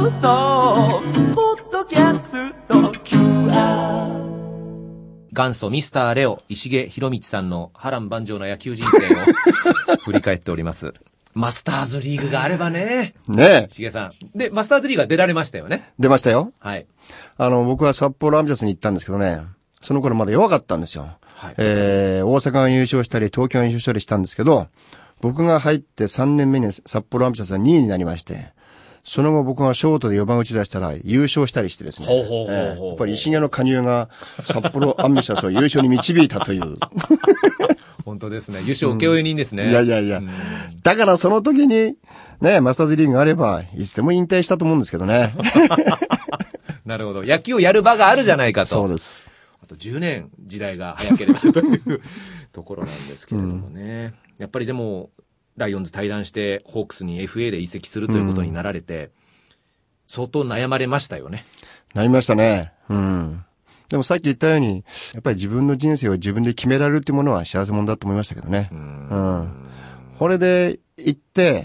放送ポッドキャスト QR。 元祖ミスターレオ石毛博道さんの波乱万丈な野球人生を振り返っております。マスターズリーグがあればね。 ねえ。 しげさん。で、マスターズリーグが出られましたよね。 出ましたよ。 はい。 僕は札幌アミシャスに行ったんですけどね、その頃まだ弱かったんですよ。 はい。 大阪が優勝したり、東京が優勝したりしたんですけど、僕が入って3年目に札幌アミシャスが2位になりまして、その後僕がショートで4番打ち出したら優勝したりしてですね。やっぱり石毛の加入が札幌アミシャスを優勝に導いたという。 本当ですね。優勝請負人ですね。 いやいやいや。だからその時に、ね、マスターズリーグがあれば、いつでも引退したと思うんですけどね。 なるほど。野球をやる場があるじゃないかと。 そうです。 あと10年時代が早ければというところなんですけれどもね。やっぱりでも、ライオンズ退団して、ホークスに FA で移籍するということになられて、相当悩まれましたよね。 悩みましたね。でもさっき言ったように、やっぱり自分の人生を自分で決められるっていうものは幸せ者だと思いましたけどね。これで行って、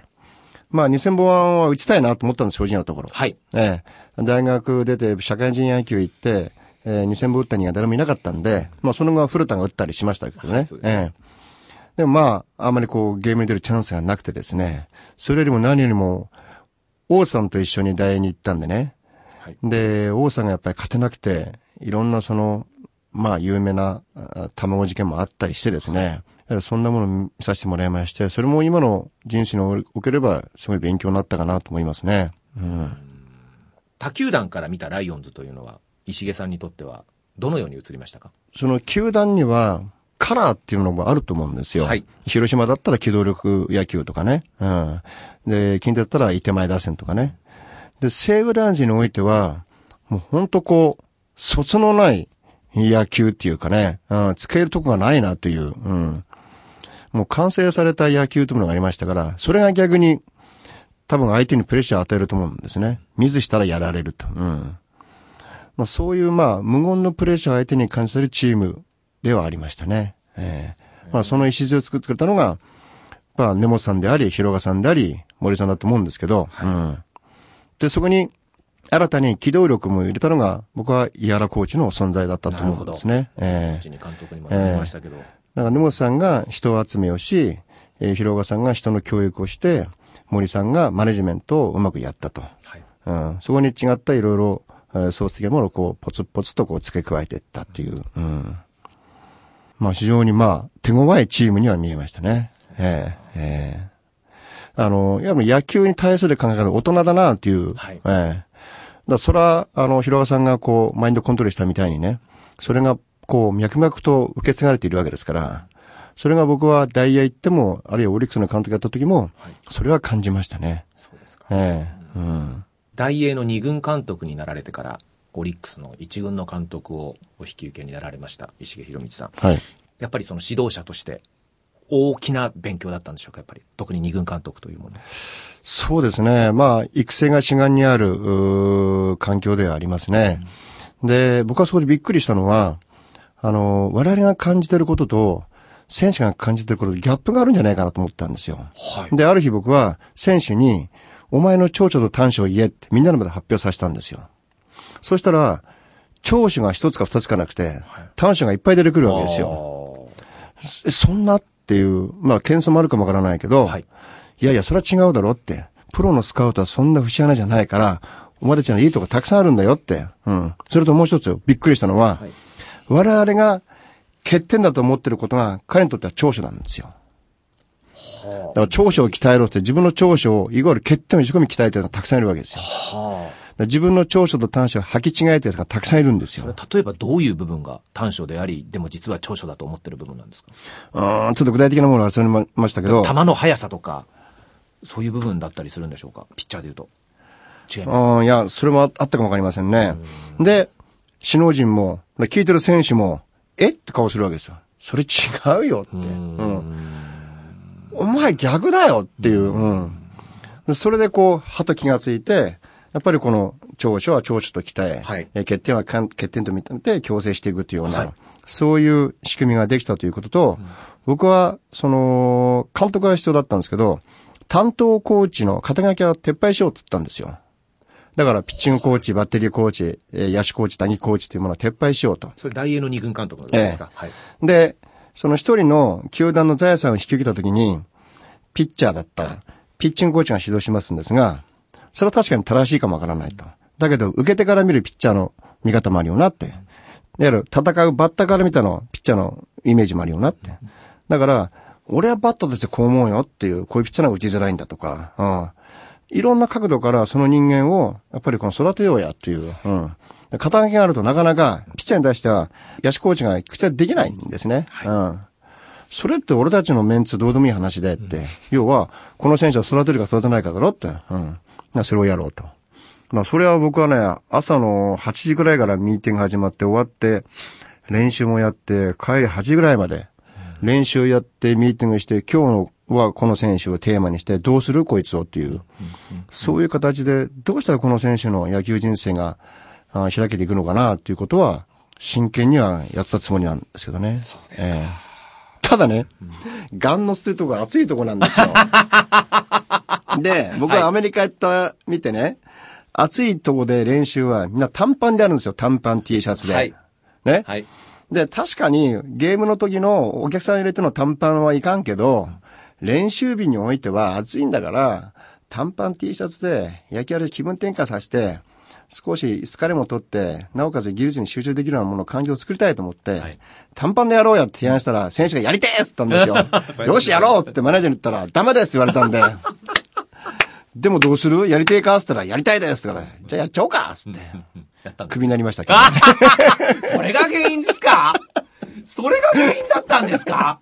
まあ2000本は打ちたいなと思ったんです、正直なところ。 はい。 大学出て社会人野球行って、2000本打った人が誰もいなかったんで、まあその後は古田が打ったりしましたけどね。でもまあ、あんまりこうゲームに出るチャンスがなくてですね、それよりも何よりも、王さんと一緒に大に行ったんでね。はい、で、王さんがやっぱり勝てなくて、いろんなまあ有名な卵事件もあったりしてですね、やはりそんなものを見させてもらいまして、それも今の人生におければすごい勉強になったかなと思いますね。 他球団から見たライオンズというのは、石毛さんにとってはどのように映りましたか？ その球団には、カラーっていうのがあると思うんですよ。はい。広島だったら機動力野球とかね。で、近鉄だったら伊手前打線とかね。で、西武ランジにおいては、もうほんとこう、卒のない野球っていうかね、使えるとこがないなという、もう完成された野球というのがありましたから、それが逆に、多分相手にプレッシャーを与えると思うんですね。ミスしたらやられると。まあ、そういう無言のプレッシャーを相手に感じているチーム、ではありましたね。まあその礎を作ってくれたのが、まあ根本さんであり、広賀さんであり、森さんだと思うんですけど、で、そこに新たに機動力も入れたのが、僕は井原コーチの存在だったと思うんですね。 監督にも言いましたけど。 だから根本さんが人集めをし、広賀さんが人の教育をして、森さんがマネジメントをうまくやったと。そこに違ったいろいろ、ソース的なものをこう、ポツポツとこう付け加えていったっていう。まあ非常に手強いチームには見えましたね。やはり野球に対する考え方大人だなっていう。それは、広川さんがこう、マインドコントロールしたみたいにね、それがこう、脈々と受け継がれているわけですから、それが僕はダイヤ行っても、あるいはオリックスの監督やった時も、それは感じましたね。 そうですか。 ダイエーの2軍監督になられてから、オリックスの1軍の監督をお引き受けになられました石毛博道さん、やっぱりその指導者として大きな勉強だったんでしょうか？やっぱり特に2軍監督というもの。 そうですね。まあ育成が志願にある環境ではありますね。で、僕はそこでびっくりしたのは我々が感じていることと選手が感じていることとギャップがあるんじゃないかなと思ったんですよ。で、ある日僕は選手にお前の長所と短所を言えってみんなの前で発表させたんですよ。そしたら、長所が一つか二つかなくて、短所がいっぱい出てくるわけですよ。そんなっていう、まあ、謙遜もあるかもわからないけど、いやいや、それは違うだろって。プロのスカウトはそんな節穴じゃないから、お前たちのいいとこたくさんあるんだよって。それともう一つびっくりしたのは、我々が欠点だと思ってることが彼にとっては長所なんですよ。だから長所を鍛えろって自分の長所を、いわゆる欠点を一生懸命鍛えてる人がたくさんいるわけですよ。自分の長所と短所を履き違えてる人がたくさんいるんですよ。 それは例えばどういう部分が短所であり、でも実は長所だと思ってる部分なんですか？ ちょっと具体的なものは忘れましたけど。 球の速さとか、そういう部分だったりするんでしょうか？ピッチャーで言うと。違いますか？ いや、それもあったかもわかりませんね。で、首脳陣も、聞いてる選手も、えって顔するわけですよ。それ違うよって。お前逆だよっていう。それでこう、はと気がついて、やっぱりこの長所は長所と鍛え、欠点は欠点と認めて強制していくというような、そういう仕組みができたということと、僕は、監督が必要だったんですけど、担当コーチの肩書きは撤廃しようって言ったんですよ。 だから、ピッチングコーチ、バッテリーコーチ、野手コーチ、打撃コーチというものを撤廃しようと。 それ、大英の二軍監督のですか、はい。 で、その一人の球団の財産を引き受けたときに、ピッチャーだったら、ピッチングコーチが指導しますんですが、それは確かに正しいかもわからないと。だけど、受けてから見るピッチャーの見方もあるよなって。で、戦うバッターから見たの、ピッチャーのイメージもあるよなって。だから、俺はバッターとしてこう思うよっていう、こういうピッチャーが打ちづらいんだとか、いろんな角度からその人間を、やっぱりこの育てようやっていう、肩書きがあるとなかなか、ピッチャーに対しては、野手コーチが口はできないんですね。それって俺たちのメンツどうでもいい話でって、要は、この選手を育てるか育てないかだろって、それをやろうと。それは僕はね、朝の8時くらいからミーティング始まって終わって、練習もやって、帰り8時ぐらいまで、練習やってミーティングして、今日はこの選手をテーマにして、どうするこいつをっていう、そういう形で、どうしたらこの選手の野球人生が開けていくのかなっていうことは、真剣にはやったつもりなんですけどね。 そうですか。 ただね、ガンの捨てるとこが暑いとこなんですよ。で、僕はアメリカ見てね、暑いとこで練習はみんな短パンであるんですよ。短パン T シャツで。はい。ね。はい。で、確かにゲームの時のお客さん入れての短パンはいかんけど、練習日においては暑いんだから、短パン T シャツで野球で気分転換させて、少し疲れも取って、なおかつ技術に集中できるようなもの、環境を作りたいと思って、はい、短パンでやろうやって提案したら、選手がやりてーって言ったんですよ。よしやろうってマネージャーに言ったら、ダメですって言われたんで、でもどうするやりてーかって言ったら、やりたいですって言ったら、じゃあやっちゃおうかって。クビになりましたけど、ね。 それが原因ですか？それが原因だったんですか？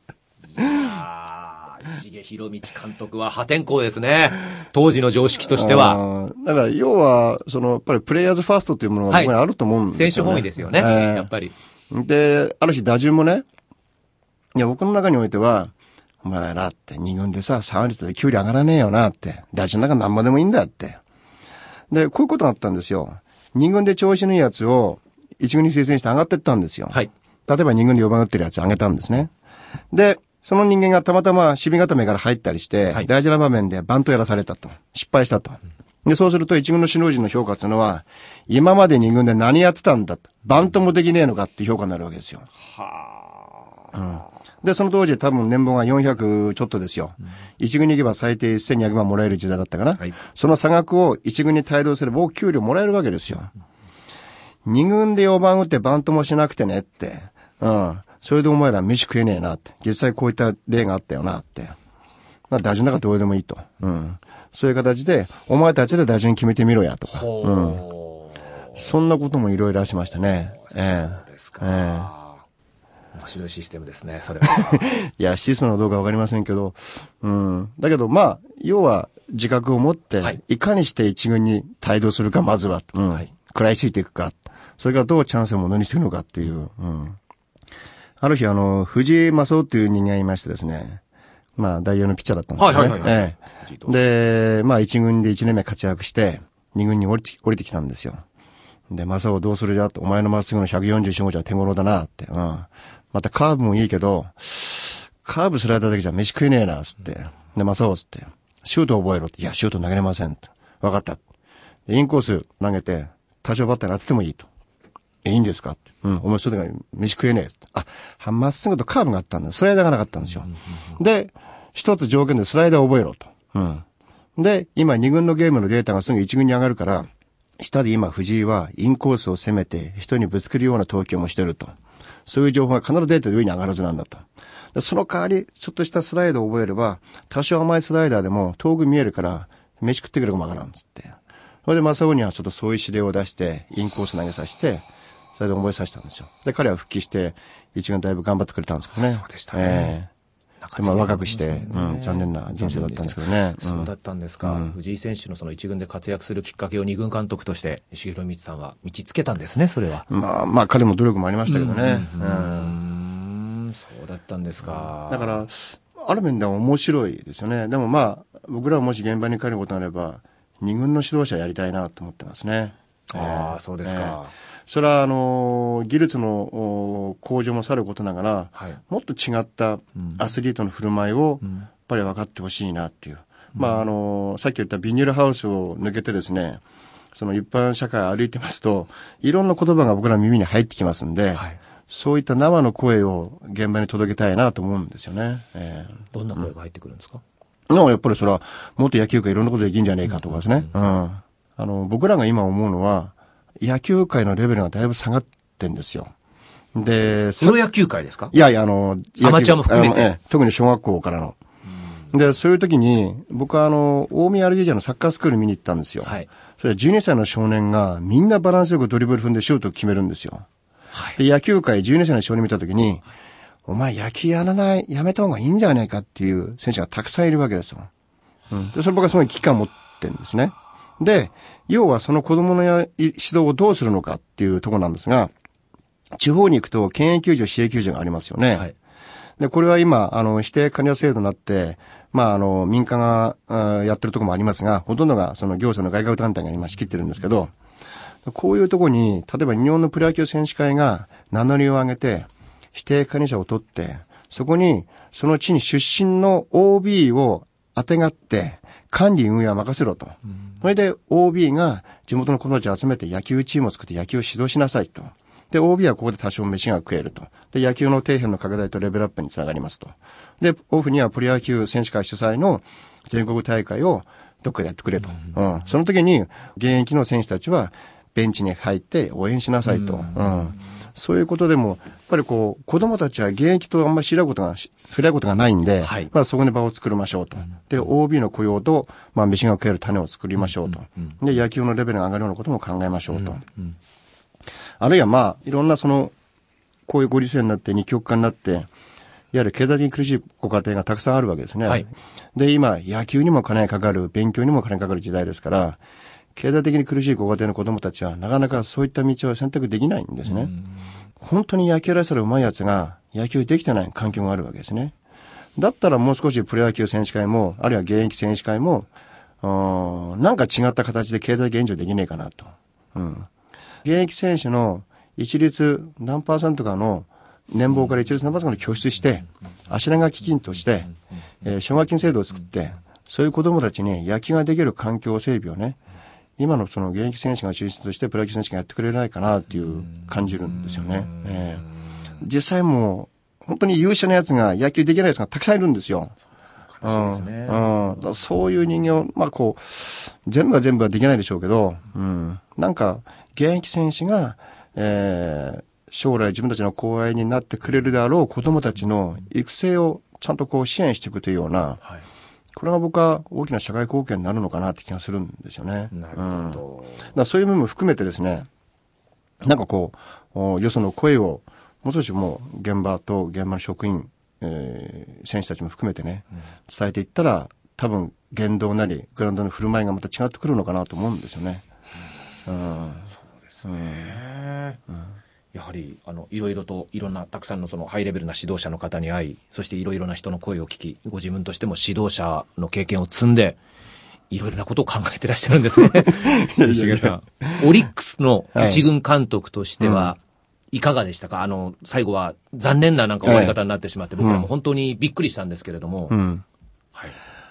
石毛博道監督は破天荒ですね。当時の常識としては。 だから要は、やっぱりプレイヤーズファーストというものが僕にあると思うんですよね。 選手本位ですよね。やっぱり。 で、ある日打順もね、いや僕の中においては、お前らって2軍でさ、3割で給料上がらねえよなって。打順の中何もでもいいんだって。で、こういうことがあったんですよ。2軍で調子のいいやつを1軍に推薦して上がっていったんですよ。はい。例えば2軍で4番打ってるやつ上げたんですね。で、その人間がたまたま守備固めから入ったりして、はい、大事な場面でバントやらされたと。失敗したと。で、そうすると1軍の首脳陣の評価っていうのは、今まで2軍で何やってたんだと。バントもできねえのかっていう評価になるわけですよ。はあ。で、その当時多分年俸が400ちょっとですよ。1軍に行けば最低1200万もらえる時代だったかな。はい、その差額を1軍に帯同すれば僕給料もらえるわけですよ。2軍で4番打ってバントもしなくてねって。それでお前ら飯食えねえなって。実際こういった例があったよなって。打順なんかどうでもいいと。そういう形で、お前たちで打順決めてみろやとか。そんなこともいろいろしましたね。 そうですか。面白いシステムですね、それは。 いや、システムのどうかわかりませんけど。だけど、要は自覚を持って、はい、いかにして一軍に帯同するか、まずは。食らいついていくか。それからどうチャンスをものにしていくのかっていう。ある日、藤井正夫っていう人間がいましてですね。代表のピッチャーだったんですよね。で、一軍で1年目活躍して、2軍に降りてきたんですよ。で、正夫どうするじゃと、お前のまっすぐの144号じゃ手頃だなって。またカーブもいいけど、カーブスライダーだけじゃ飯食えねえな、つって。で、正夫つって、シュート覚えろって。いや、シュート投げれませんって。わかった。インコース投げて、多少バッターに当ててもいいと。いいんですかって。お前それが飯食えねえ。まっすぐとカーブがあったんだ。スライダーがなかったんですよ。で、一つ条件でスライダーを覚えろと。で、今2軍のゲームのデータがすぐ1軍に上がるから、下で今藤井はインコースを攻めて人にぶつけるような投球もしてると。そういう情報が必ずデータで上に上がるはずなんだと。でその代わり、ちょっとしたスライダーを覚えれば、多少甘いスライダーでも遠く見えるから、飯食ってくるかもわからんっつって。それで正雄にはちょっとそういう指令を出して、インコース投げさせて、それで覚えさせたんですよ。で、彼は復帰して、一軍だいぶ頑張ってくれたんですけどね。 そうでしたね。 若くして、残念な人生だったんですけどね。 そうだったんですか。藤井選手のその一軍で活躍するきっかけを二軍監督として、石毛博道さんは道つけたんですね、それは。 彼も努力もありましたけどね。 そうだったんですか。 だから、ある面では面白いですよね。でも僕らはもし現場に帰ることがあれば、二軍の指導者やりたいなと思ってますね。 そうですか。 それは技術の向上もさることながら、もっと違ったアスリートの振る舞いをやっぱり分かってほしいなっていう。さっき言ったビニールハウスを抜けてですね、 その一般社会を歩いてますと、いろんな言葉が僕らの耳に入ってきますんで、はい、そういった生の声を現場に届けたいなと思うんですよね。 どんな声が入ってくるんですか？ やっぱりそれは、もっと野球界いろんなことできるんじゃねえかとかですね。僕らが今思うのは、野球界のレベルがだいぶ下がってんですよ。で、 プロ野球界ですか？ いやいや、アマチュアも含めて。 特に小学校からの。で、そういう時に、僕は大宮アルディージャのサッカースクール見に行ったんですよ。はい。それは12歳の少年がみんなバランスよくドリブル踏んでシュートを決めるんですよ。はい。で、野球界12歳の少年見た時に、お前野球やめた方がいいんじゃないかっていう選手がたくさんいるわけですよ。で、それ僕はすごい危機感を持ってるんですね。で、要はその子供の指導をどうするのかっていうところなんですが、地方に行くと県営球場、市営球場がありますよね。はい。で、これは今、指定管理制度になって、民間がやってるところもありますが、ほとんどがその行政の外郭団体が今仕切ってるんですけど、こういうところに、例えば日本のプロ野球選手会が名乗りを上げて、指定管理者を取って、そこに、その地に出身の OB を当てがって、管理運営は任せろと。それで OB が地元の子供たちを集めて野球チームを作って野球を指導しなさいと。で、OB はここで多少飯が食えると。で、野球の底辺の拡大とレベルアップにつながりますと。で、オフにはプロ野球選手会主催の全国大会をどっかでやってくれと。その時に現役の選手たちはベンチに入って応援しなさいと。そういうことでも、やっぱり子供たちは現役とあんまり触れ合うことがないんで、はい、そこで場を作りましょうと。で、OB の雇用と、飯が食える種を作りましょうと。で、野球のレベルが上がるようなことも考えましょうと。あるいはいろんなこういうご時世になって二極化になって、いわゆる経済的に苦しいご家庭がたくさんあるわけですね。はい、で、今、野球にも金かかる、勉強にも金かかる時代ですから、経済的に苦しいご家庭の子供たちはなかなかそういった道を選択できないんですね。本当に野球らしさの上手いやつが野球できてない環境があるわけですね。だったらもう少しプロ野球選手会も、あるいは現役選手会も、なんか違った形で経済援助できねえかなと。現役選手の一律何%かの年俸から一律何%かの拠出して、足長基金として、奨学金制度を作って、そういう子供たちに野球ができる環境整備をね、今のその現役選手が中心としてプロ野球選手がやってくれないかなっていう感じるんですよね。実際もう本当に優秀なやつが野球できないやつがたくさんいるんですよ。そういう人間を、全部は全部はできないでしょうけど、なんか現役選手が、将来自分たちの後輩になってくれるであろう子供たちの育成をちゃんと支援していくというような、はい、これが僕は大きな社会貢献になるのかなって気がするんですよね。 なるほど。 だからそういう部分も含めてですね、なんかよその声をもう少しもう現場の職員、選手たちも含めてね、伝えていったら多分言動なりグラウンドの振る舞いがまた違ってくるのかなと思うんですよね。 そうですね。やはりいろいろといろんなたくさんのそのハイレベルな指導者の方に会い、そしていろいろな人の声を聞き、ご自分としても指導者の経験を積んでいろいろなことを考えてらっしゃるんですね。石毛さん、オリックスの一軍監督としてはいかがでしたか？最後は残念な終わり方になってしまって、僕らも本当にびっくりしたんですけれども、 はい、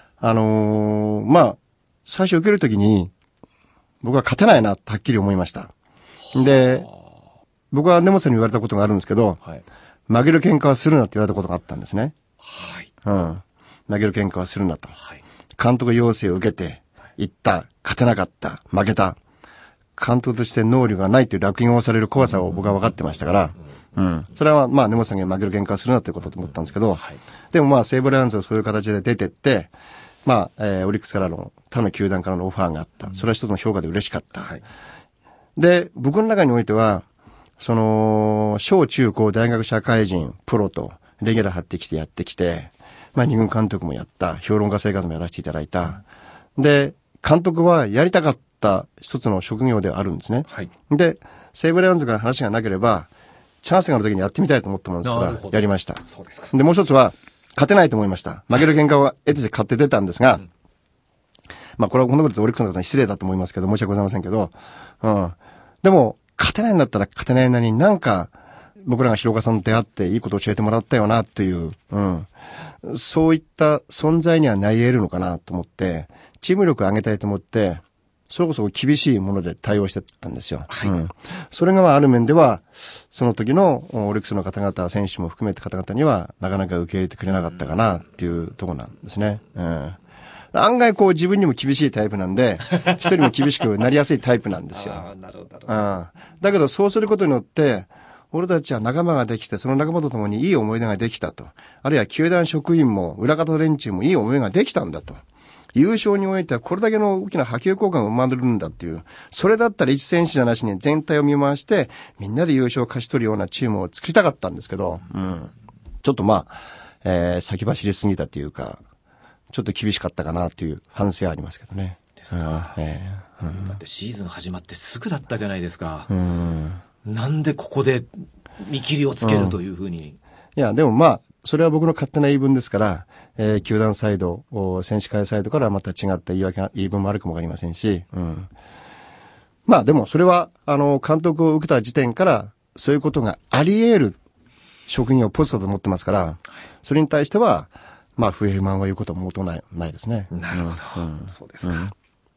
最初受けるときに僕は勝てないなとはっきり思いました。で、僕は根本さんに言われたことがあるんですけど、負ける喧嘩はするなって言われたことがあったんですね。はい。負ける喧嘩はするなと。はい。監督要請を受けて、行った、勝てなかった、負けた。監督として能力がないという落印をされる怖さを僕は分かってましたから、それは根本さんに負ける喧嘩はするなということだと思ったんですけど、でも西武ライオンズをそういう形で出てって、オリックスからの、他の球団からのオファーがあった。それは一つの評価で嬉しかった。で、僕の中においては、小中高大学社会人、プロと、レギュラー張ってきてやってきて、二軍監督もやった、評論家生活もやらせていただいた。で、監督はやりたかった一つの職業ではあるんですね。はい。で、西武ライオンズから話がなければ、チャンスがある時にやってみたいと思ったもんですから、やりました。そうですか。で、もう一つは、勝てないと思いました。負ける喧嘩は得て勝って出たんですが、これはこんなことでオリックスの方に失礼だと思いますけど、申し訳ございませんけど、でも、勝てないんだったら勝てないなりに僕らが広岡さんと出会っていいことを教えてもらったよなという、そういった存在にはなり得るのかなと思って、チーム力を上げたいと思って、 それこそ厳しいもので対応してたんですよ。 はい。 それがある面では、その時のオリックスの方々、選手も含めて方々には、なかなか受け入れてくれなかったかなっていうところなんですね。案外自分にも厳しいタイプなんで、一人も厳しくなりやすいタイプなんですよ。 なるほど。 だけどそうすることによって、俺たちは仲間ができて、その仲間と共にいい思い出ができたと。あるいは球団職員も、裏方連中もいい思い出ができたんだと。優勝においてはこれだけの大きな波及効果が生まれるんだっていう。それだったら一選手じゃなしに全体を見回して、みんなで優勝を勝ち取るようなチームを作りたかったんですけど、ちょっと先走りすぎたというか、ちょっと厳しかったかなという反省はありますけどね。 ですか。だってシーズン始まってすぐだったじゃないですか。なんでここで見切りをつけるというふうに。 いや、でもそれは僕の勝手な言い分ですから、球団サイド、選手会サイドからまた違った言い分もあるかもわかりませんし、でもそれは、監督を受けた時点から、そういうことがあり得る職業ポストだと思ってますから、それに対しては、不平不満は言うことはもうとないですね。 なるほど。そうですか。